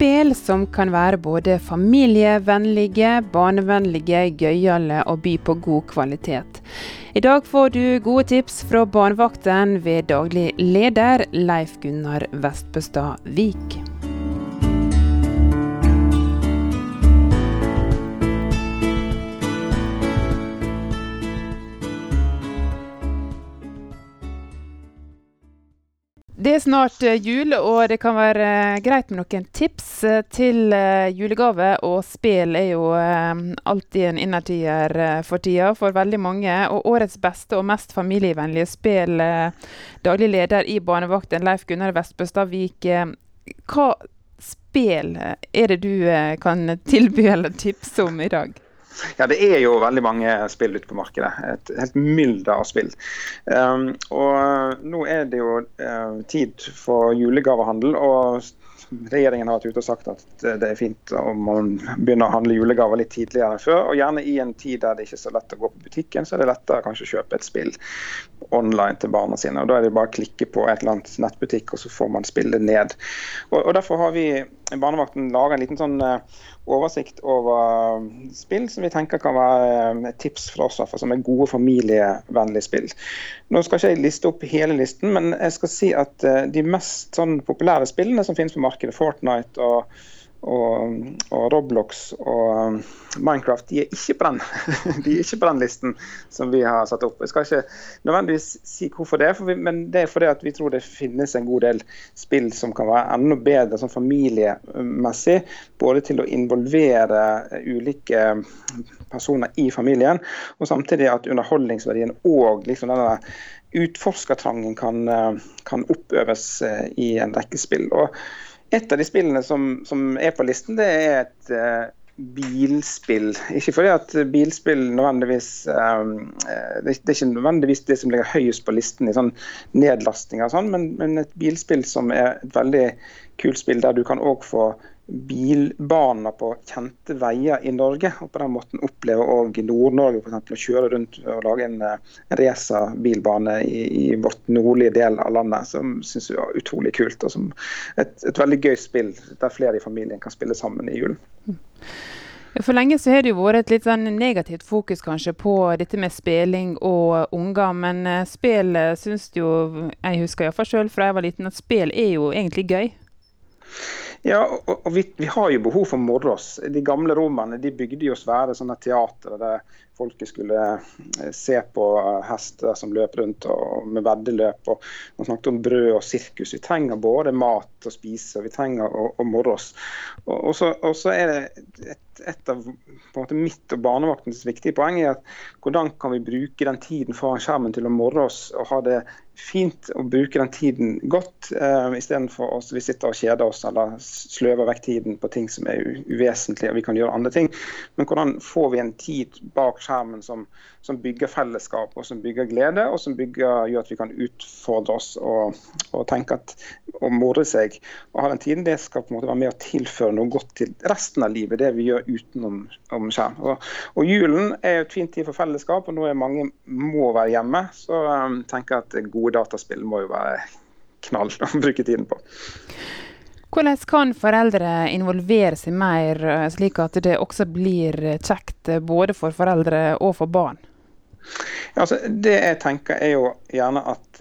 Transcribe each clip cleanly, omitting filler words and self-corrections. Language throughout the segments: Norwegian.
Spel som kan være både familievennlige, barnevennlige, gøyale og by på god kvalitet. I dag får du gode tips fra barnevakten ved daglig leder Leif Gunnar Vestbøstad Vik. Det er snart jul, og det kan være greit med noen tips til julegave, og spill er jo alltid en innertier for tida for veldig mange. Og årets beste og mest familievennlige spill, daglig leder i barnevakten Leif Gunnar Vestbøstad Vik. Hva spill er det du kan tilby eller tipse om i dag? Ja, det er jo veldig mange spill ute på markedet. Et helt mylder av spill. Og nå er det jo tid for julegavehandel, og regjeringen har vært ute og sagt at det er fint om man begynner å handle julegaver litt tidligere enn før, og gjerne i en tid der det ikke er så lett å gå på butikken, så er det lettere kanskje å kjøpe et spill online til barna sine, og da er det bare å klikke på et eller annet nettbutikk, og så får man spillet ned. Og derfor har vi i barnevakten laget en liten sånn oversikt over spill som vi tenker kan være et tips for oss, som er gode familievennlige spill. Nå skal ikke jeg liste opp hele listen, men jeg skal si at de mest sånn populære spillene som finnes på markedet, Fortnite og Roblox og Minecraft, de er ikke på den listen som vi har satt opp. Jeg skal ikke nødvendigvis si hvorfor det, men det er fordi at vi tror det finnes en god del spill som kan være enda bedre sånn familiemessig, både til å involvere ulike personer i familien, og samtidig at underholdningsverdien og liksom denne utforskertrangen kan oppøves i en rekke spill. Og et av de spillene som er på listen, det er et bilspill. Ikke fordi at bilspill nødvendigvis, det er ikke nødvendigvis det som ligger høyest på listen i sånn nedlasting og sånn, men et bilspill som er et veldig kult spill der du kan også få bilbaner på kjente veier i Norge, og på den måten oppleve også i Nord-Norge for eksempel å kjøre rundt og lage en racerbilbane i vårt nordlige del av landet, som synes jeg er utrolig kult, og som et veldig gøy spill der flere i familien kan spille sammen i julen. For lenge så har det jo vært et litt sånn negativt fokus kanskje på dette med spilling og unger, men spill synes jo, jeg husker i hvert fall selv fra jeg var liten, at spill er jo egentlig gøy. Ja, og vi har jo behov for morros. De gamle romerne, de bygde jo svære sånne teater der folket skulle se på hester som løp rundt og med veddeløp, og man snakket om brød og sirkus. Vi trenger både mat å spise, og vi trenger å morros. Og så er det et av på en måte mitt og barnevaktens viktige poeng er at hvordan kan vi bruke den tiden foran skjermen til å morros og ha det fint å bruke den tiden godt, i stedet for at vi sitter og kjeder oss eller sløver vekk tiden på ting som er uvesentlige, og vi kan gjøre andre ting. Men hvordan får vi en tid bak skjermen som bygger fellesskap, og som bygger glede, og som gjør at vi kan utfordre oss og tenke at å more seg og ha den tiden, det skal på en måte være med å tilføre noe godt til resten av livet, det vi gjør utenom skjerm. Og julen er jo et fint tid for fellesskap, og nå er mange må være hjemme, så tenker jeg at gode dataspill må jo være knall å bruke tiden på. Hvordan kan foreldre involvere seg mer, slik at det også blir kjekt både for foreldre og for barn? Ja, altså, det jeg tenker er jo gjerne at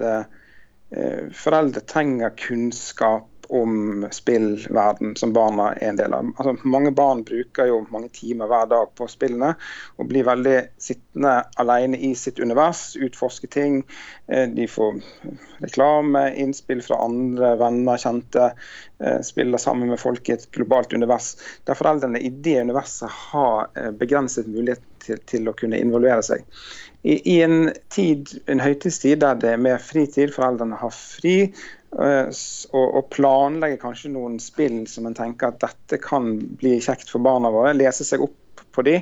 foreldre trenger kunnskap om spillverden som barna er en del av. Altså, mange barn bruker jo mange timer hver dag på spillene, og blir veldig sittende alene i sitt univers, utforske ting. De får reklame, innspill fra andre venner, kjente, spiller sammen med folk i et globalt univers, der foreldrene i det universet har begrenset mulighet til å kunne involvere seg. I en høytidstid der det er mer fritid, foreldrene har fri, og planlegge kanskje noen spill som man tenker at dette kan bli kjekt for barna våre, lese seg opp på de,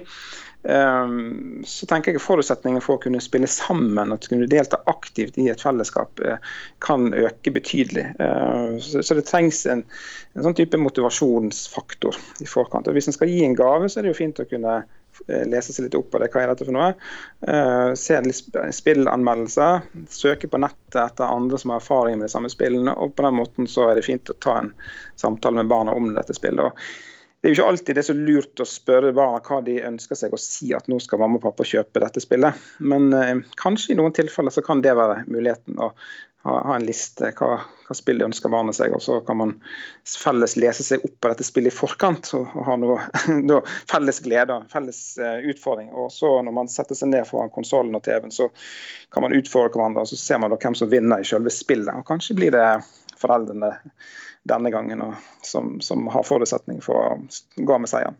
så tenker jeg forutsetningen for å kunne spille sammen og kunne delta aktivt i et fellesskap kan øke betydelig. Så det trengs en sånn type motivasjonsfaktor i forkant. Og hvis man skal gi en gave, så er det jo fint å kunne lese seg litt opp på det, hva dette for noe. Se litt spillanmeldelser, søke på nettet etter andre som har erfaring med de samme spillene, og på den måten så det fint å ta en samtale med barna om dette spillet. Og det jo ikke alltid det så lurt å spørre barna hva de ønsker seg, og si at nå skal mamma og pappa kjøpe dette spillet. Men kanskje i noen tilfeller så kan det være muligheten å ha en liste hva spill de ønsker barna seg, og så kan man felles lese seg opp på dette spillet i forkant, og ha noe felles glede, felles utfordring. Og så når man setter seg ned foran konsolen og TV-en, så kan man utfordre hverandre, og så ser man da hvem som vinner i selve spillet. Og kanskje blir det foreldrene denne gangen, og som har forutsetning for å gå med seieren.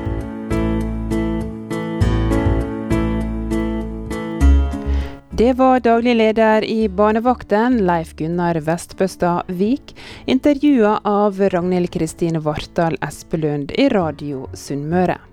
Det var daglig leder i Barnevakten, Leif Gunnar Vestbøstad Vik, intervjuet av Ragnhild Kristine Vartdal Espelund i Radio Sunnmøre.